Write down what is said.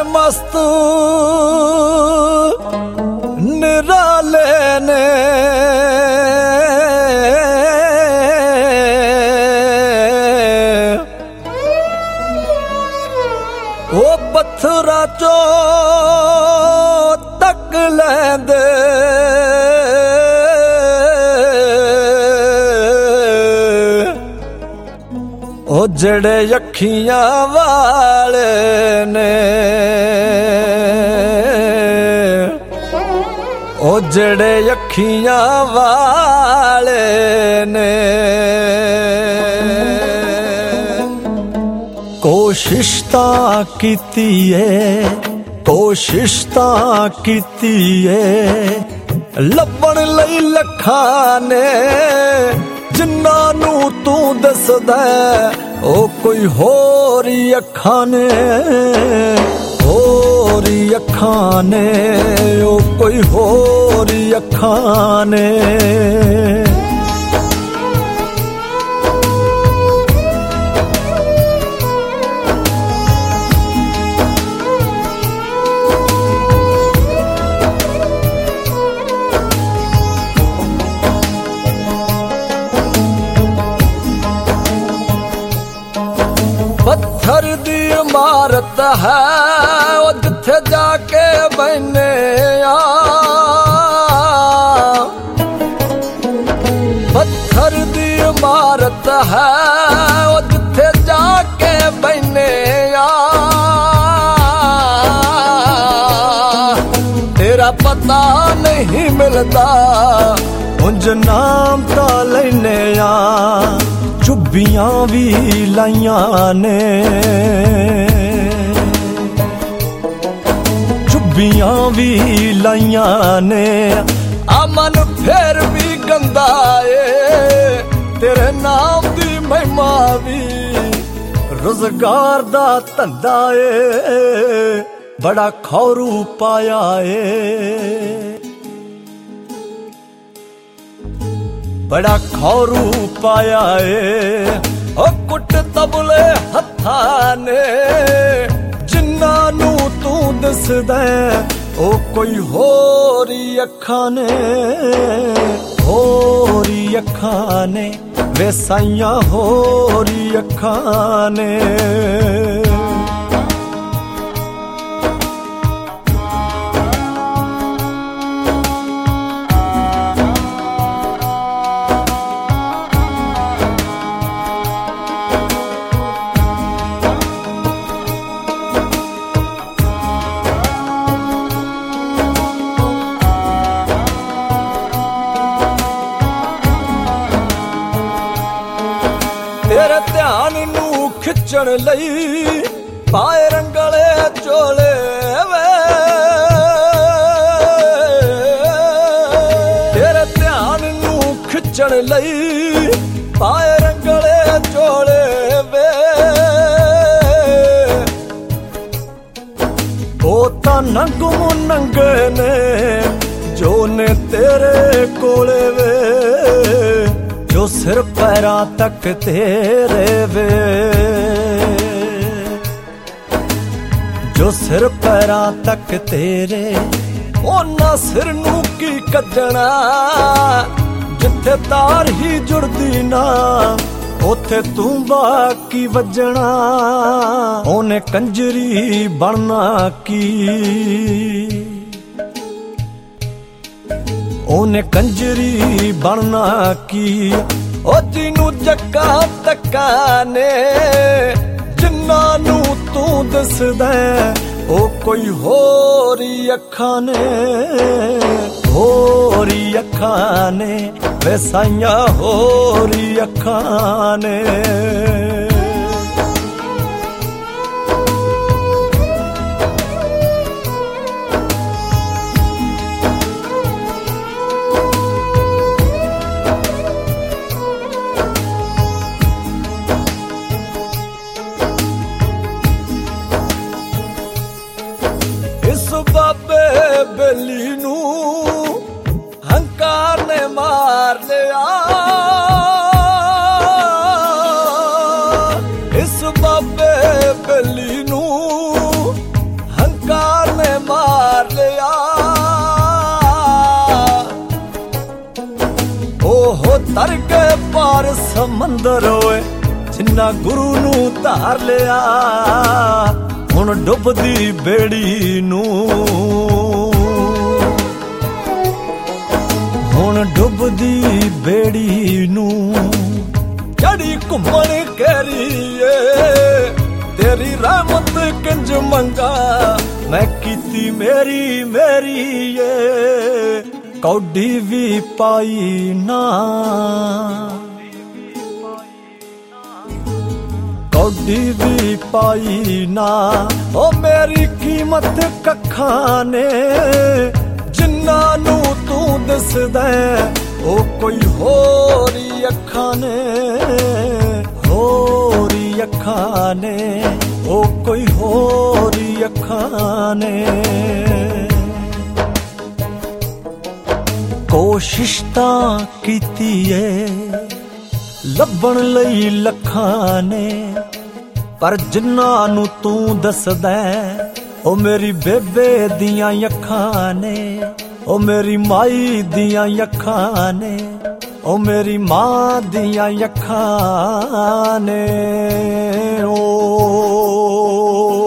मस्त निराले ने ओ पत्थरा चो तक लेंदे ओ जड़े अखियां वाले ने ओ जड़े अखियां वाले ने कोशिश तां कीती है कोशिश तां कीती है लभण लई लखां ने जिन्ना नू तू दसदा ओ कोई होर अखां ने होर अखां ने ओ कोई होर अखां ने पत्थर दी इमारत है ओ जिथे जाके बने पत्थर दी इमारत है ओ जिथे जाके बने तेरा पता नहीं मिलता उंज नाम ता लेने चुब्बियां भी लाइयां ने चुब्बियां भी लाइयां ने अमन फिर भी गंदा ए तेरे नाम दी महिमा भी रोजगार दा धंधा ए बड़ा खौरू पाया ए बड़ा खौरू पाया ए ओ कुट तबले हत्थां ने जिन्ना नू तू दसदा ओ कोई होरी अखां ने होरी अखां ने वे साइयां होरी अखां ने तेरे ध्यान नू खिचण लई पाए रंगले चोले वे तेरे ध्यान नू खिचण लई पाए रंगले चोले वे ओ तां नंगू नंगे ने जो ने तेरे कोले वे जो सिर पैरां तक तेरे वे जो सिर पैरां तक तेरे ओना सिर नू की कड्डना जिथे तार ही जुड़दी ना ओथे तू बाकी वजना ओने कंजरी बनना की ओने कंजरी बनना की ओ जिनू जक्का तक्का ने जिन्ना नू तू दसदा ओ कोई होरी अखां ने होरी अखां ने वे साइयां होरी अखां ने बाबे बेली नू हंकार ने मार लिया इस बाबे बेली नू तर के पार समंदर होए जिन्ना गुरु नू धार लिया हुण डुबदी बेड़ी नू हुण डुबदी बेड़ी नू जड़ी घुमण कैरीए तेरी रहमत किंज मंगा मैं कीती मेरी मेरी ये कौडी भी पाई ना कौडी भी पाई ना ओ मेरी कीमत कखा ने जिन्ना नू तू दसदा ओ कोई होरी अखां ने होरी अखां ने ओ कोई होरी अखां ने कोशिश तां कीती ऐ लभण लई लखां ने पर जिन्ना नू तू दसदा ओ मेरी बेबे दियां अखां ने ओ मेरी माई दियां अखां ने ओ मेरी मां दियां अखां ने ओ